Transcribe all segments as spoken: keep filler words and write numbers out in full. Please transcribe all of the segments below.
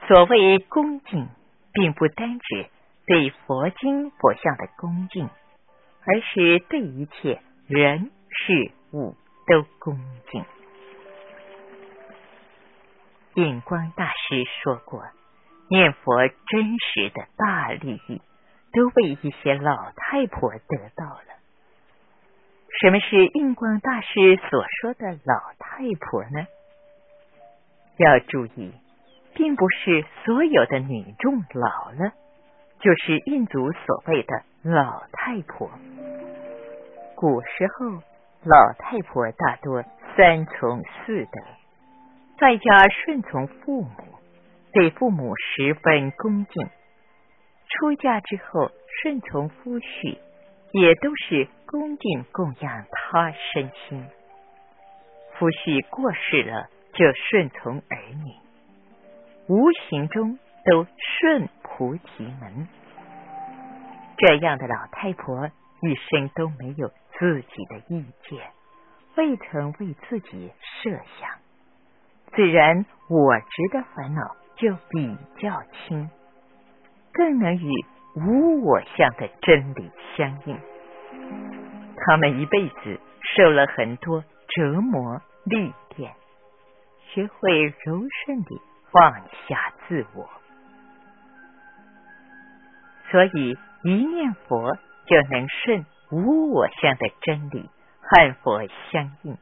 所谓恭敬，并不单指对佛经佛像的恭敬，而是对一切人事物都恭敬。印光大师说过，念佛真实的大利益都被一些老太婆得到了。什么是印光大师所说的老太婆呢？要注意，并不是所有的女众老了就是印族所谓的老太婆。古时候老太婆大多三从四德，在家顺从父母，对父母十分恭敬，出嫁之后顺从夫婿，也都是恭敬供养他身心。夫婿过世了，就顺从儿女，无形中都顺菩提门。这样的老太婆一生都没有自己的意见，未曾为自己设想，自然我执的烦恼就比较轻，更能与无我相的真理相应。他们一辈子受了很多折磨历练，学会柔顺地放下自我，所以一念佛就能顺无我相的真理和佛相应。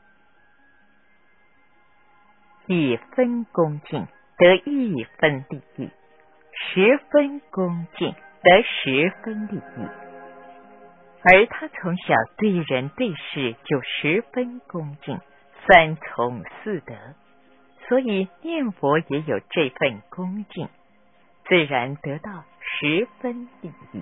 一分恭敬得一分利益，十分恭敬得十分利益。而他从小对人对事就十分恭敬，三从四德，所以念佛也有这份恭敬，自然得到十分利益。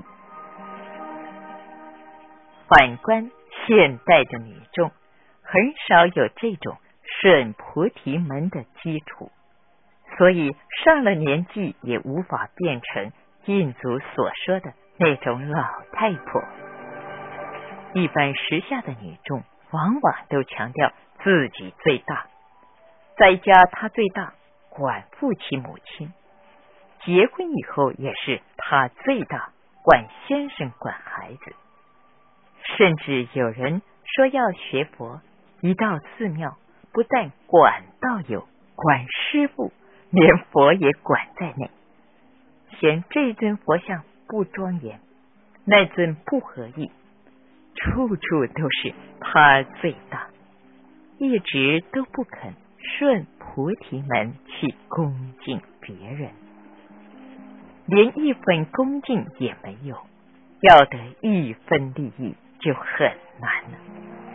反观现代的女众，很少有这种顺菩提门的基础，所以上了年纪也无法变成印族所说的那种老太婆。一般时下的女众往往都强调自己最大，在家她最大，管父亲母亲，结婚以后也是她最大，管先生管孩子。甚至有人说要学佛，一到寺庙不但管道友，管师父，连佛也管在内，嫌这尊佛像不庄严，那尊不合意，处处都是他最大，一直都不肯顺菩提门去恭敬别人，连一分恭敬也没有，要得一分利益就很难了。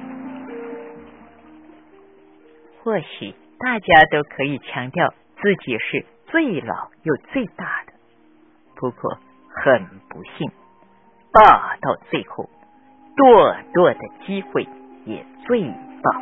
或许大家都可以强调自己是最老又最大的，不过很不幸，大到最后堕落的机会也最大。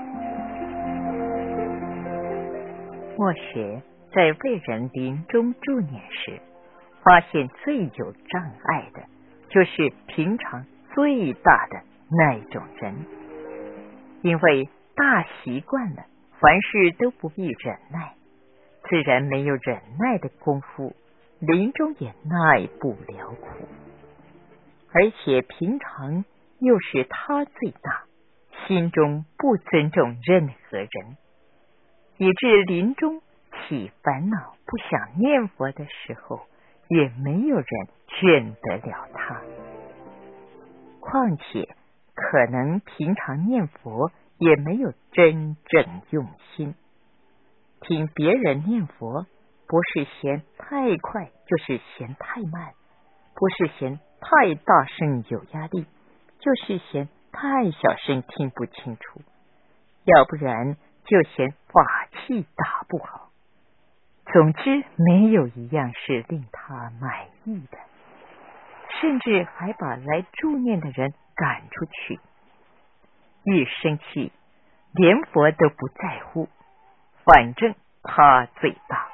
或许在为人临终助念时，发现最有障碍的就是平常最大的那种人，因为大习惯了凡事都不必忍耐，自然没有忍耐的功夫，临终也耐不了苦。而且平常又是他最大，心中不尊重任何人，以致临终起烦恼不想念佛的时候，也没有人劝得了他。况且可能平常念佛也没有真正用心，听别人念佛不是嫌太快，就是嫌太慢，不是嫌太大声有压力，就是嫌太小声听不清楚，要不然就嫌法器打不好。总之没有一样是令他满意的，甚至还把来助念的人赶出去。一生气连佛都不在乎，反正他最大，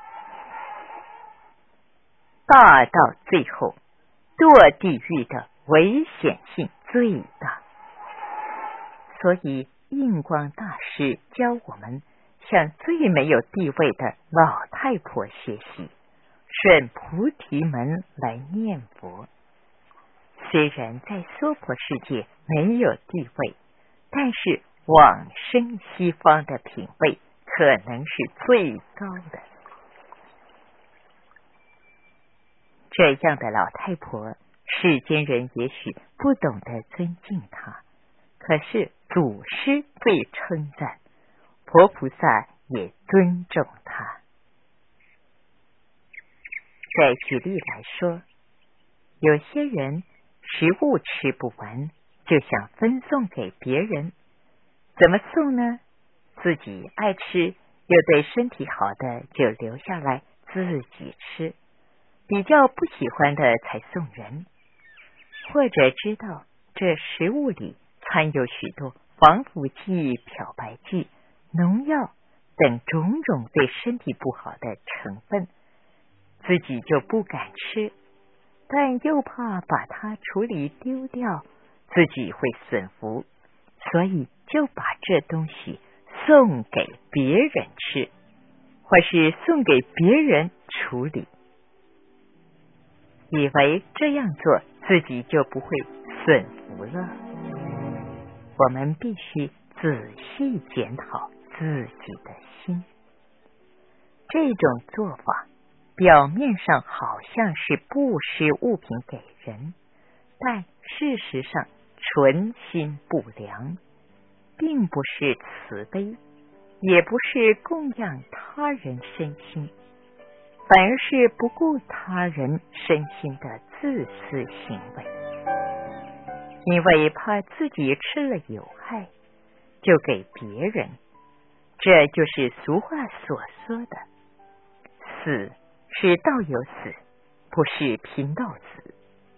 大到最后堕地狱的危险性最大。所以印光大师教我们向最没有地位的老太婆学习， 顺菩提门来念佛。虽然在娑婆世界没有地位，但是往生西方的品位可能是最高的。这样的老太婆，世间人也许不懂得尊敬她，可是祖师最称赞，佛菩萨也尊重她。再举例来说，有些人食物吃不完，就想分送给别人。怎么送呢？自己爱吃又对身体好的就留下来自己吃，比较不喜欢的才送人。或者知道这食物里掺有许多防腐剂、漂白剂、农药等种种对身体不好的成分，自己就不敢吃，但又怕把它处理丢掉，自己会损福，所以就把这东西送给别人吃，或是送给别人处理，以为这样做自己就不会损福了。我们必须仔细检讨自己的心。这种做法表面上好像是布施物品给人，但事实上存心不良，并不是慈悲，也不是供养他人身心，反而是不顾他人身心的自私行为。因为怕自己吃了有害，就给别人，这就是俗话所说的死是道有死，不是贫道死。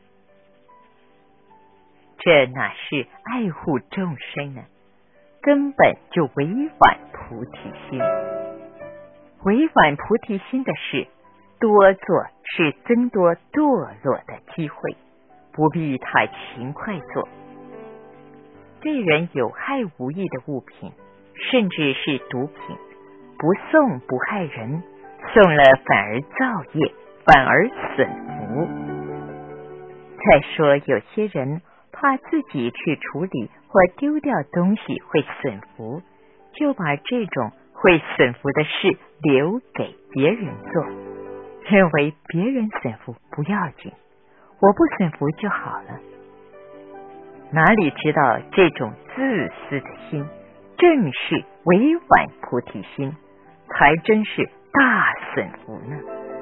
这哪是爱护众生呢？根本就违反菩提心。违反菩提心的事，多做是增多堕落的机会，不必太勤快做。对人有害无益的物品，甚至是毒品，不送不害人，送了反而造业，反而损福。再说有些人怕自己去处理或丢掉东西会损福，就把这种会损福的事留给别人做，认为别人损福不要紧，我不损福就好了。哪里知道这种自私的心正是违反菩提心，才真是大损福呢。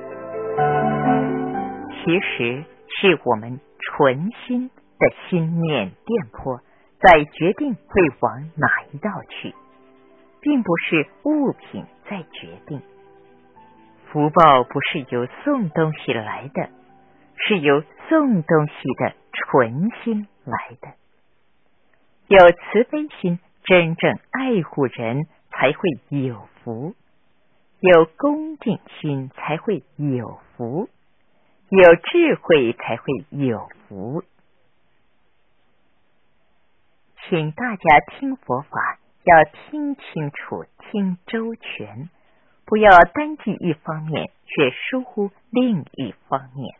其实是我们纯心的心念电波在决定会往哪一道去，并不是物品在决定。福报不是由送东西来的，是由送东西的纯心来的。有慈悲心，真正爱护人才会有福；有恭敬心才会有福；有智慧才会有福。请大家听佛法，要听清楚，听周全，不要单记一方面，却疏忽另一方面。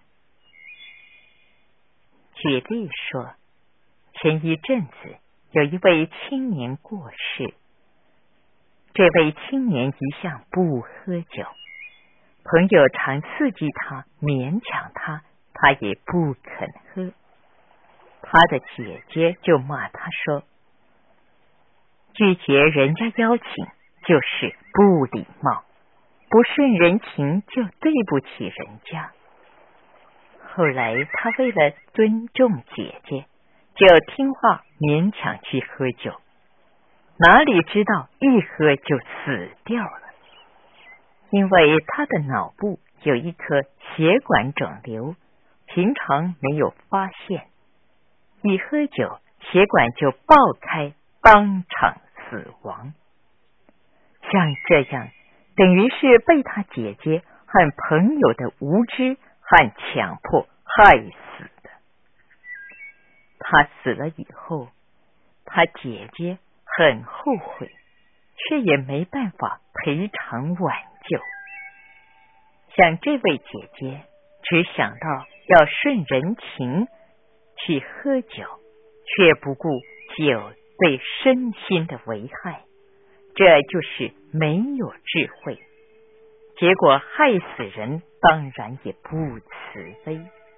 举例说，前一阵子有一位青年过世，这位青年一向不喝酒，朋友常刺激他，勉强他，他也不肯喝。他的姐姐就骂他说，拒绝人家邀请就是不礼貌，不顺人情就对不起人家。后来他为了尊重姐姐，就听话勉强去喝酒，哪里知道一喝就死掉了。因为他的脑部有一颗血管肿瘤，平常没有发现，一喝酒血管就爆开，当场死亡。像这样等于是被他姐姐和朋友的无知和强迫害死的。他死了以后，他姐姐很后悔，却也没办法赔偿挽救。 像这位姐姐只想到要顺人情去喝酒，却不顾酒对身心的危害，这就是没有智慧，结果害死人，当然也不慈悲。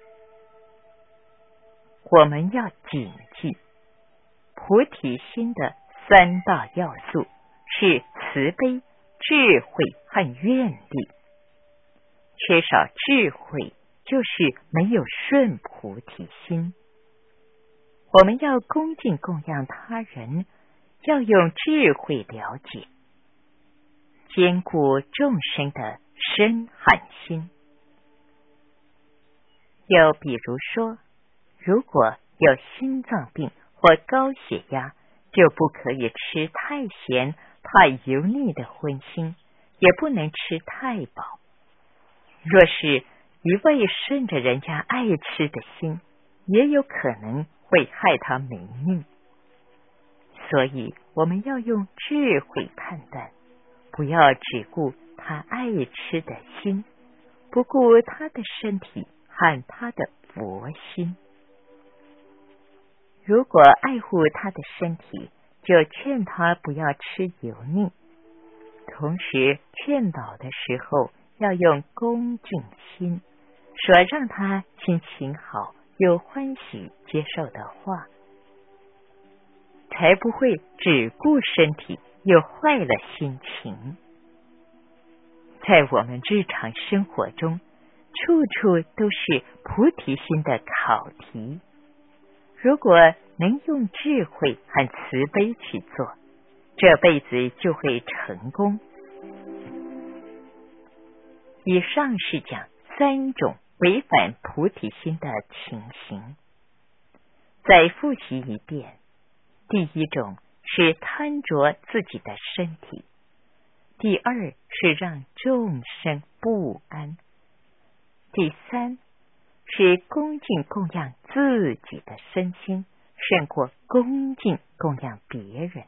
我们要谨记，菩提心的三大要素是慈悲、智慧和愿力。缺少智慧，就是没有顺菩提心。我们要恭敬供养他人，要用智慧了解，兼顾众生的身和心。又比如说，如果有心脏病或高血压，就不可以吃太咸、太油腻的荤腥，也不能吃太饱。若是一味顺着人家爱吃的心，也有可能会害他没命。所以我们要用智慧判断，不要只顾他爱吃的心，不顾他的身体和他的佛心。如果爱护他的身体，就劝他不要吃油腻，同时劝导的时候要用恭敬心，说让他心情好、有欢喜接受的话，才不会只顾身体又坏了心情。在我们日常生活中，处处都是菩提心的考题。如果能用智慧和慈悲去做，这辈子就会成功。以上是讲三种违反菩提心的情形。再复习一遍，第一种是贪着自己的身体，第二是让众生不安，第三是恭敬供养自己的身心，胜过恭敬供养别人。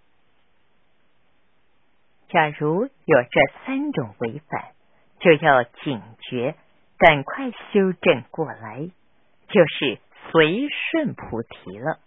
假如有这三种违反，就要警觉，赶快修正过来，就是随顺菩提了。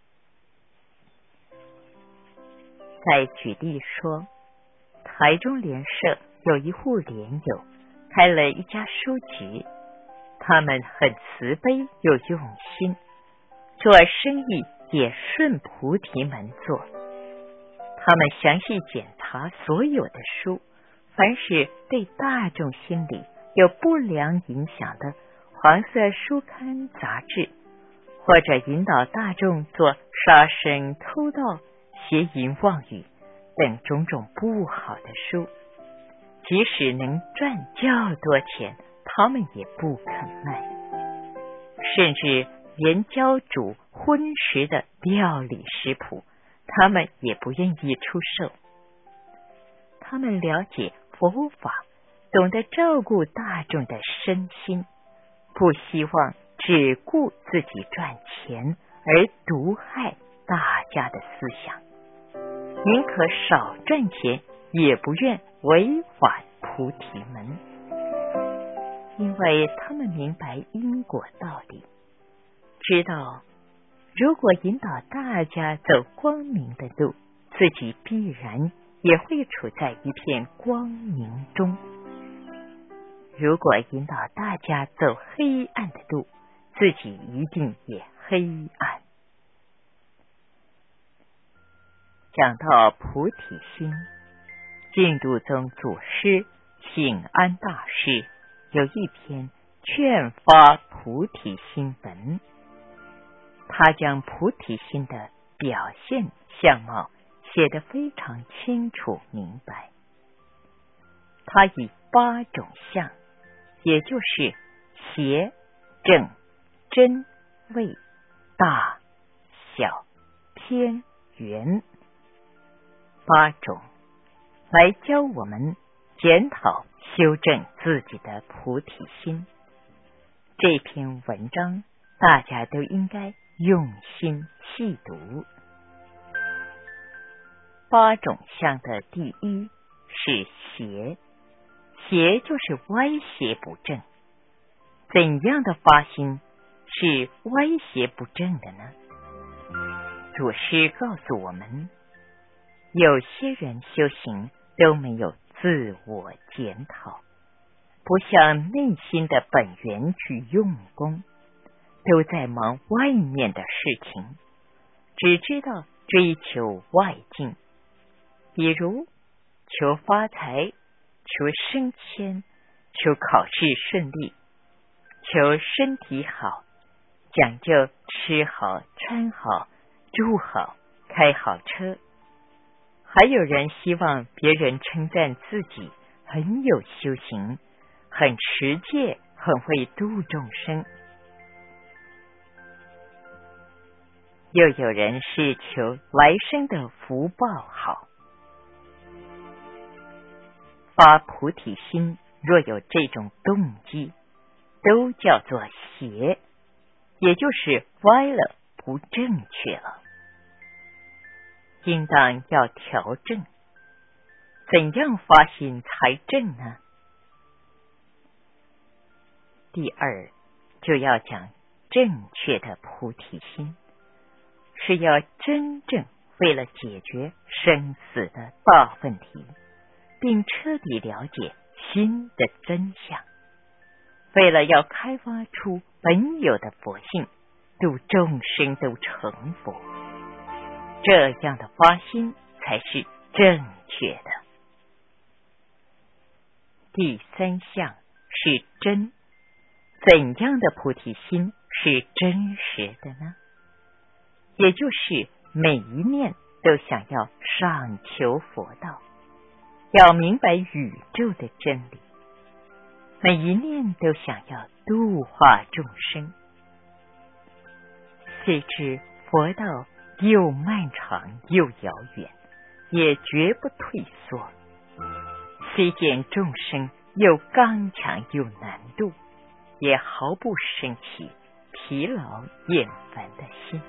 再举例说，台中联社有一户联友开了一家书局，他们很慈悲又用心，做生意也顺菩提门做。他们详细检查所有的书，凡是对大众心理有不良影响的黄色书刊杂志，或者引导大众做杀生、偷盗、邪淫妄语等种种不好的书，即使能赚较多钱，他们也不肯卖，甚至连教煮荤食的料理食谱，他们也不愿意出售。他们了解佛法，懂得照顾大众的身心，不希望只顾自己赚钱而毒害大家的思想，宁可少赚钱，也不愿违反菩提门，因为他们明白因果道理，知道如果引导大家走光明的路，自己必然也会处在一片光明中。如果引导大家走黑暗的路，自己一定也黑暗。讲到菩提心，净土宗祖师醒安大师有一篇劝发菩提心文，他将菩提心的表现相貌写得非常清楚明白。他以八种相，也就是邪、正、真、伪、大、小、偏、圆八种来教我们检讨修正自己的菩提心。这篇文章大家都应该用心细读。八种相的第一是邪， 邪就是歪邪不正。怎样的发心是歪邪不正的呢？祖师告诉我们，有些人修行都没有自我检讨，不向内心的本源去用功，都在忙外面的事情，只知道追求外境，比如求发财、求升迁、求考试顺利、求身体好，讲究吃好、穿好、住好、开好车。还有人希望别人称赞自己很有修行，很持戒，很会度众生。又有人是求来生的福报好。发菩提心若有这种动机，都叫做邪，也就是歪了，不正确了。应当要调正。怎样发心才正呢？第二，就要讲正确的菩提心，是要真正为了解决生死的大问题，并彻底了解心的真相，为了要开发出本有的佛性，度众生都成佛，这样的发心才是正确的。第三项是真。怎样的菩提心是真实的呢？也就是每一念都想要上求佛道，要明白宇宙的真理，每一念都想要度化众生。虽知佛道又漫长又遥远，也绝不退缩；虽见众生又刚强又难度，也毫不生起疲劳厌烦的心。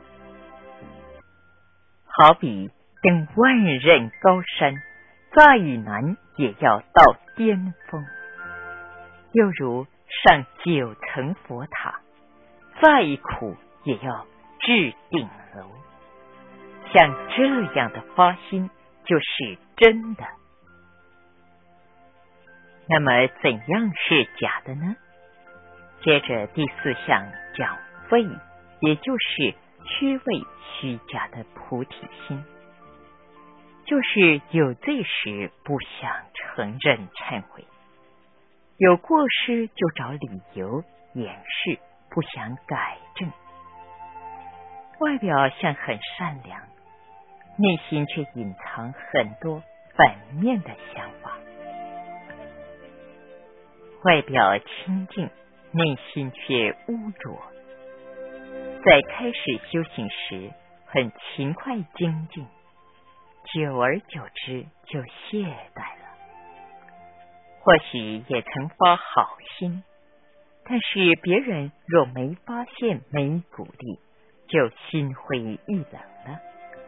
好比登万仞高山，再难也要到巅峰；又如上九层佛塔，再苦也要至顶楼。像这样的发心就是真的。那么怎样是假的呢？接着第四项讲废，也就是虚伪虚假的菩提心，就是有罪时不想承认忏悔，有过失就找理由掩饰，不想改正。外表像很善良，内心却隐藏很多反面的想法。外表清净，内心却污浊。在开始修行时很勤快精进，久而久之就懈怠了。或许也曾发好心，但是别人若没发现没鼓励，就心灰意冷了。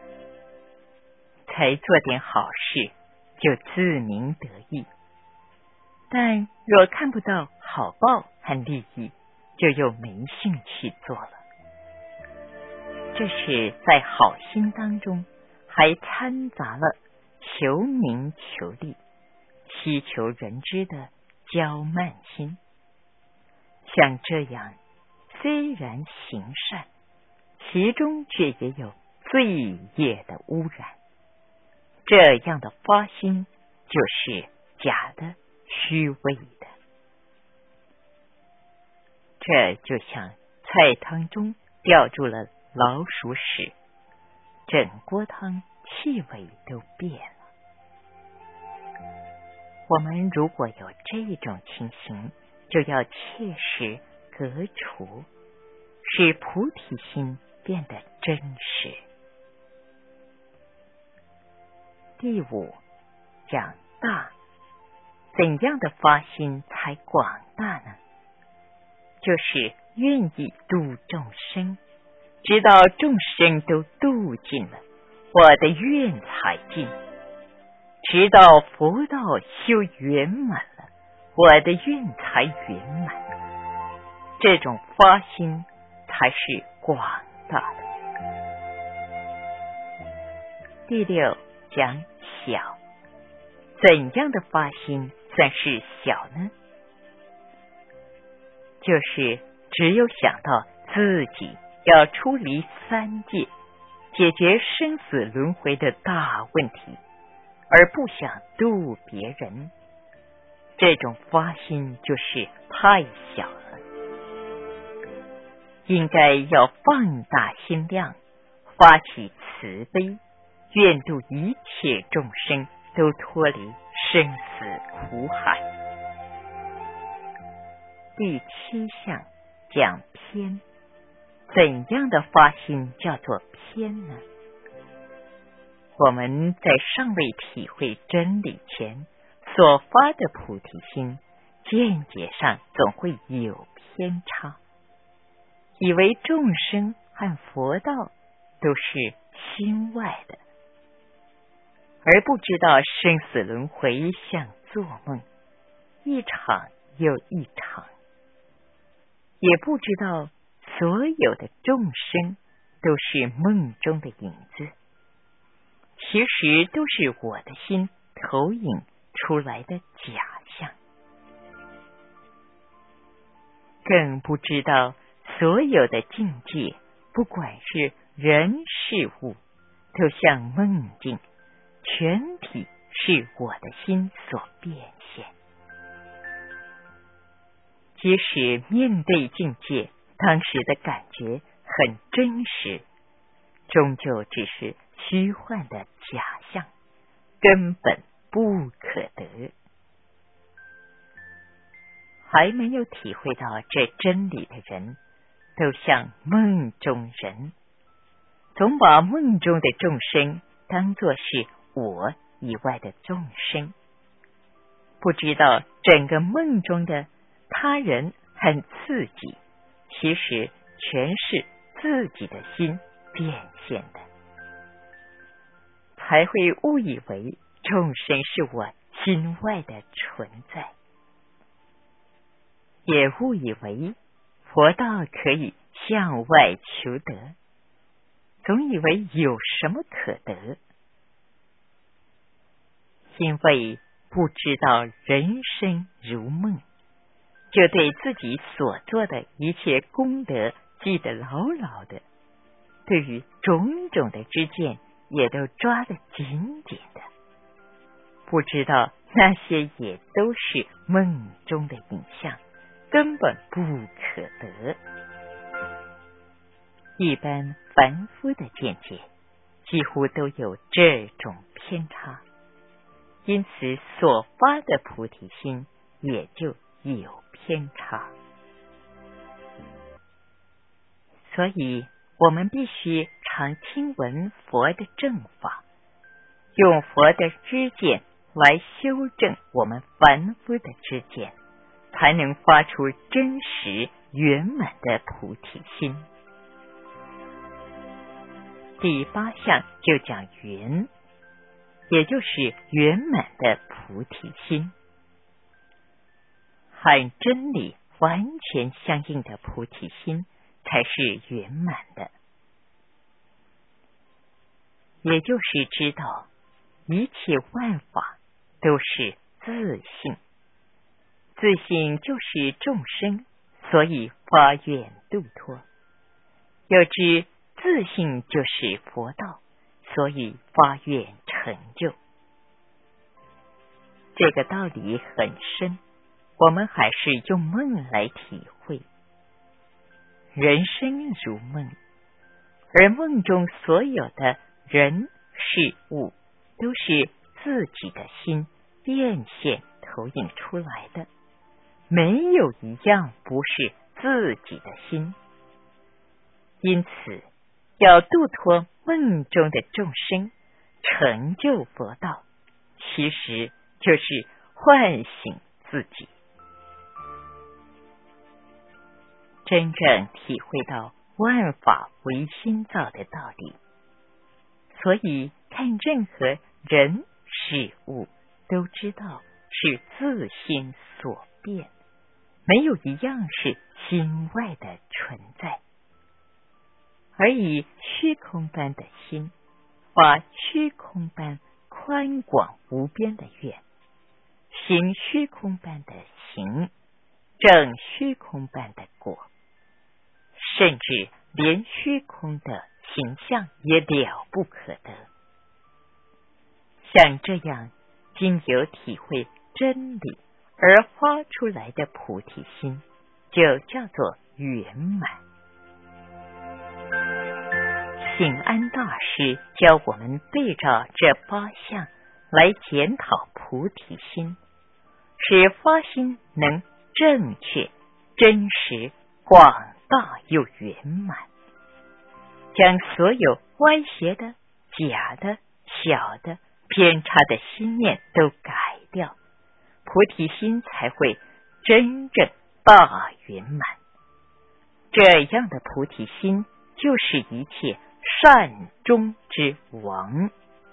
才做点好事就自鸣得意，但若看不到好报和利益，就又没兴趣做了。这是在好心当中还掺杂了求名求利、希求人知的骄慢心。像这样虽然行善，其中却也有罪业的污染，这样的发心就是假的、虚伪的。这就像菜汤中掉住了老鼠屎，整锅汤气味都变了。我们如果有这种情形，就要切实革除，使菩提心变得真实。第五，讲大。怎样的发心才广大呢？就是愿意度众生，直到众生都度尽了，我的愿才尽；直到佛道修圆满了， 我的愿才圆满。这种发心才是广大的。第六讲小，怎样的发心算是小呢？就是只有想到自己要出离三界，解决生死轮回的大问题，而不想度别人，这种发心就是太小了。应该要放大心量，发起慈悲，愿度一切众生都脱离生死苦海。第七项讲偏，怎样的发心叫做偏呢？我们在尚未体会真理前所发的菩提心，见解上总会有偏差，以为众生和佛道都是心外的，而不知道生死轮回像做梦，一场又一场，也不知道所有的众生都是梦中的影子，其实都是我的心投影出来的假象，更不知道所有的境界，不管是人事物，都像梦境，全体是我的心所变现。即使面对境界，当时的感觉很真实，终究只是虚幻的假象，根本不可得。还没有体会到这真理的人，都像梦中人，总把梦中的众生当作是我以外的众生，不知道整个梦中的他人很刺激，其实全是自己的心变现的，才会误以为众生是我心外的存在，也误以为佛道可以向外求得，总以为有什么可得，因为不知道人生如梦，就对自己所做的一切功德记得牢牢的，对于种种的知见也都抓得紧紧的，不知道那些也都是梦中的影像，根本不可得。一般凡夫的见解几乎都有这种偏差，因此所发的菩提心也就有偏差。所以我们必须常听闻佛的正法，用佛的知见来修正我们凡夫的知见，才能发出真实圆满的菩提心。第八项就讲圆，也就是圆满的菩提心。和真理完全相应的菩提心才是圆满的，也就是知道一切万法都是自性，自性就是众生，所以发愿度脱；又知自性就是佛道，所以发愿成就。这个道理很深，我们还是用梦来体会。人生如梦，而梦中所有的人事物都是自己的心变现投影出来的，没有一样不是自己的心。因此要度脱梦中的众生，成就佛道，其实就是唤醒自己，真正体会到万法唯心造的道理。所以看任何人事物，都知道是自心所变，没有一样是心外的存在，而以虚空般的心发虚空般宽广无边的愿，行虚空般的行，证虚空般的果，甚至连虚空的形象也了不可得。像这样经由体会真理而发出来的菩提心，就叫做圆满。醒安大师教我们对照这八项来检讨菩提心，使发心能正确、真实、广大又圆满，将所有歪斜的、假的、小的、偏差的心念都改掉，菩提心才会真正大圆满。这样的菩提心就是一切善终之王。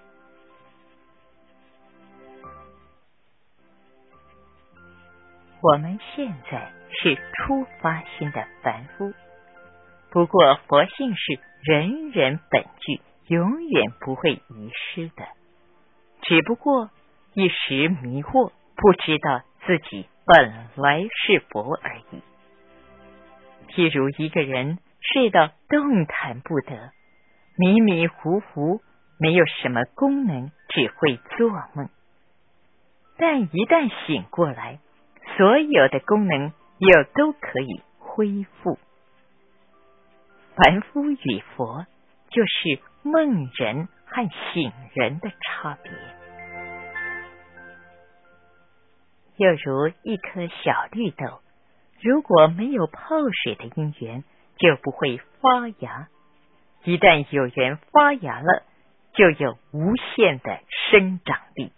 我们现在是初发心的凡夫，不过佛性是人人本具，永远不会遗失的，只不过一时迷惑，不知道自己本来是佛而已。譬如一个人睡到动弹不得，迷迷糊糊，没有什么功能，只会做梦。但一旦醒过来，所有的功能又都可以恢复。凡夫与佛就是梦人和醒人的差别。又如一颗小绿豆，如果没有泡水的因缘，就不会发芽。一旦有缘发芽了，就有无限的生长力。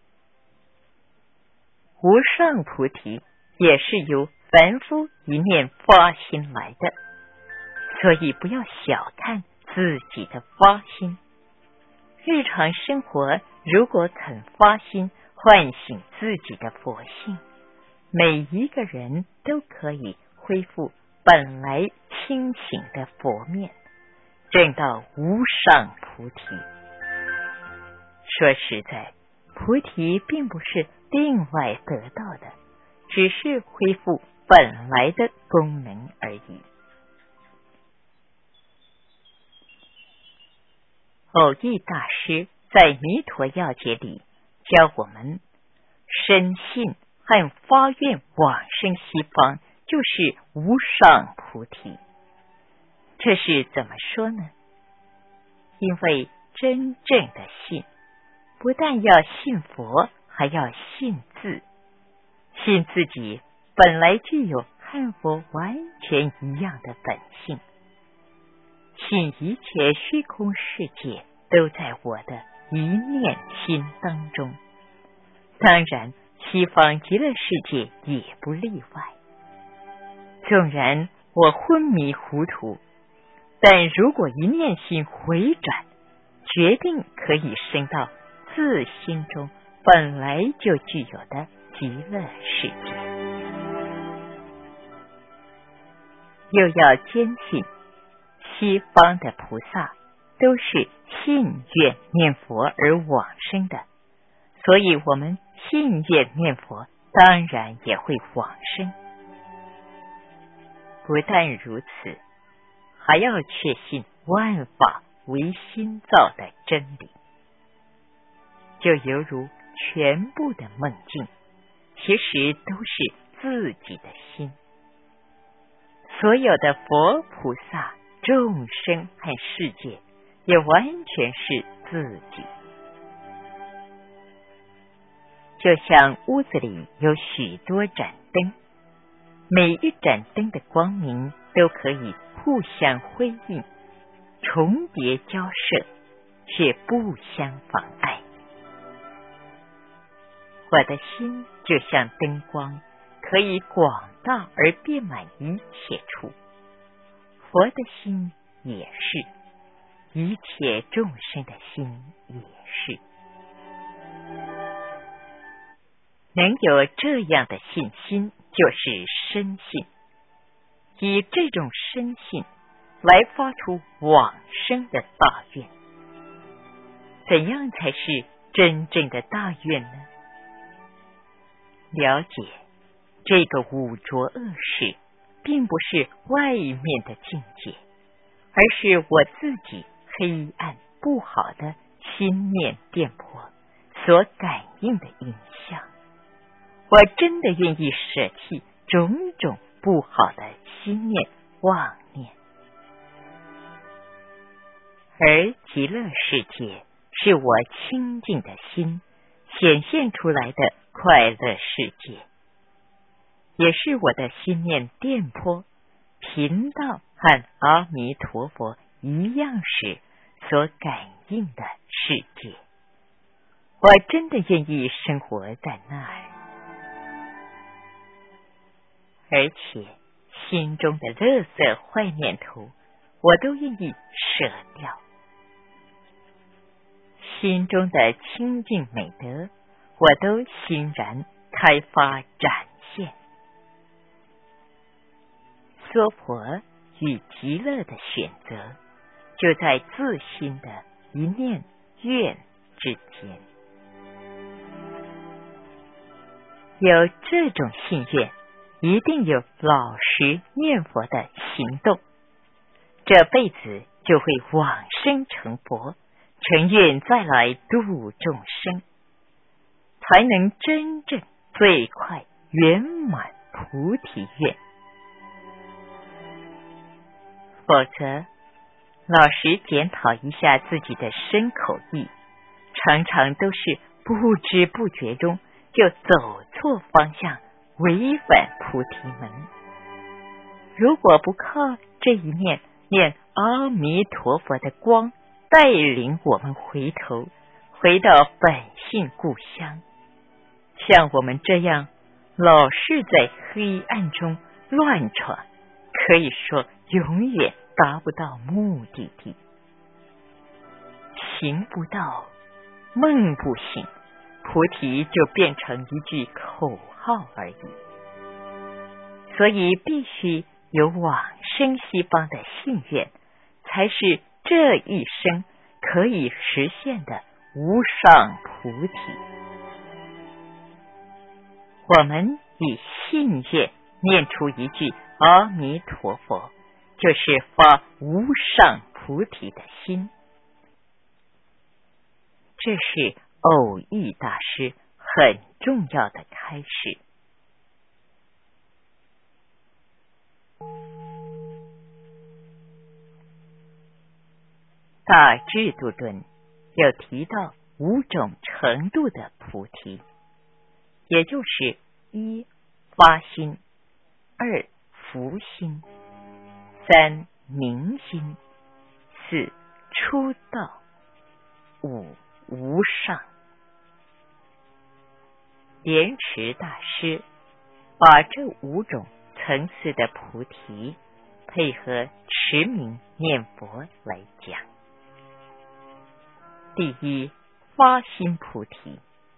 无上菩提也是由凡夫一念发心来的，所以不要小看自己的发心。日常生活如果肯发心，唤醒自己的佛性，每一个人都可以恢复本来清醒的佛面，证到无上菩提。说实在，菩提并不是另外得到的，只是恢复本来的功能而已。偶益大师在《弥陀要解》里教我们，深信和发愿往生西方就是无上菩提。这是怎么说呢？因为真正的信，不但要信佛，还要信自，信自己本来具有和佛完全一样的本性，信一切虚空世界都在我的一念心当中，当然西方极乐世界也不例外。纵然我昏迷糊涂，但如果一念心回转，决定可以升到自心中本来就具有的极乐世界。又要坚信西方的菩萨都是信愿念佛而往生的，所以我们信愿念佛，当然也会往生。不但如此，还要确信万法为心造的真理，就犹如全部的梦境其实都是自己的心。所有的佛菩萨众生和世界也完全是自己。就像屋子里有许多盏灯，每一盏灯的光明都可以互相辉映，重叠交射，却不相妨碍。我的心就像灯光，可以广大而遍满一切处。佛的心也是，一切众生的心也是。 能有这样的信心，就是深信。以这种深信来发出往生的大愿。怎样才是真正的大愿呢？了解这个污浊恶事，并不是外面的境界，而是我自己黑暗不好的心念电波所感应的影像。我真的愿意舍弃种种不好的心念妄念，而极乐世界是我清净的心显现出来的快乐世界，也是我的心念电波频道和阿弥陀佛一样时所感应的世界。我真的愿意生活在那儿，而且心中的垃圾坏念头我都愿意舍掉，心中的清净美德我都欣然开发展现。娑婆与极乐的选择就在自心的一念愿之间。有这种信愿，一定有老实念佛的行动，这辈子就会往生成佛，成愿再来度众生，才能真正最快圆满菩提愿。否则，老实检讨一下自己的身口意，常常都是不知不觉中就走错方向，违反菩提门。如果不靠这一念念阿弥陀佛的光带领我们回头，回到本性故乡，像我们这样老是在黑暗中乱闯，可以说永远达不到目的地。行不到，梦不醒，菩提就变成一句口号而已。所以必须有往生西方的信愿，才是这一生可以实现的无上菩提。我们以信愿念出一句阿弥陀佛，就是发无上菩提的心。这是偶遇大师很重要的开始。大智度论有提到五种程度的菩提，也就是一发心，二福心，三明心，四出道，五无上。莲池大师把这五种层次的菩提配合持名念佛来讲。第一，发心菩提，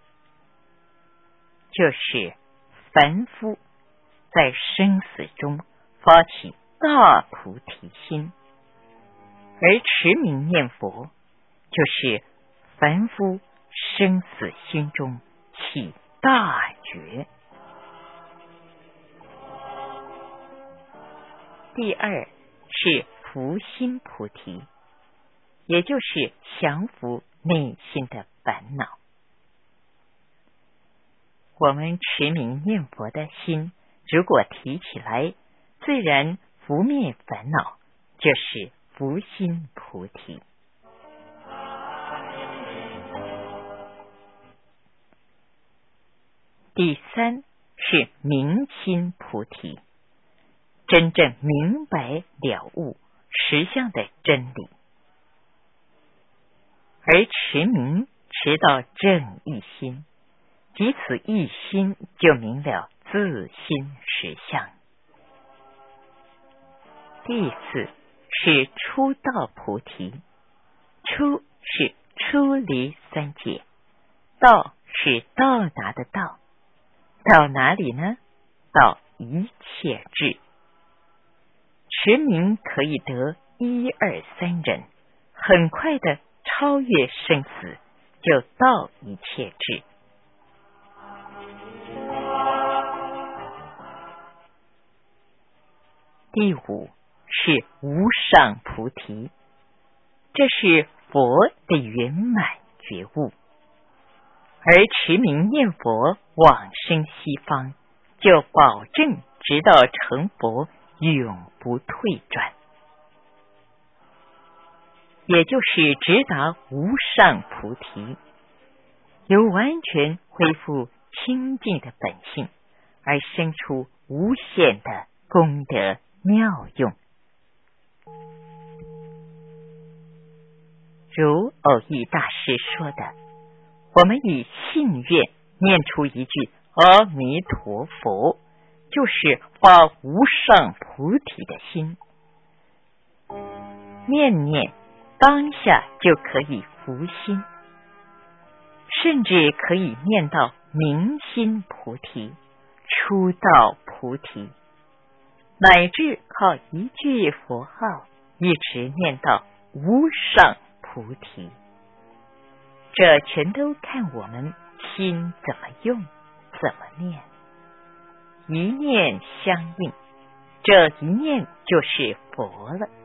就是凡夫在生死中发起大菩提心，而持名念佛就是凡夫生死心中起大觉。第二是伏心菩提，也就是降伏内心的烦恼。我们持名念佛的心如果提起来，自然伏灭烦恼，就是伏心菩提。第三是明心菩提，真正明白了悟实相的真理，而持名持到正一心，即此一心就明了自心实相。第四是出道菩提，出是出离三界，道是到达的道， 到哪里呢？到一切智。持名可以得一二三人，很快的超越生死，就到一切智。第五是无上菩提，这是佛的圆满觉悟。而持名念佛往生西方，就保证直到成佛，永不退转，也就是直达无上菩提，由完全恢复清净的本性，而生出无限的功德妙用。如偶益大师说的，我们以信愿念出一句阿弥陀佛，就是发无上菩提的心，念念当下就可以伏心，甚至可以念到明心菩提、出道菩提，乃至靠一句佛号一直念到无上菩提。这全都看我们心怎么用，怎么念。一念相应，这一念就是佛了。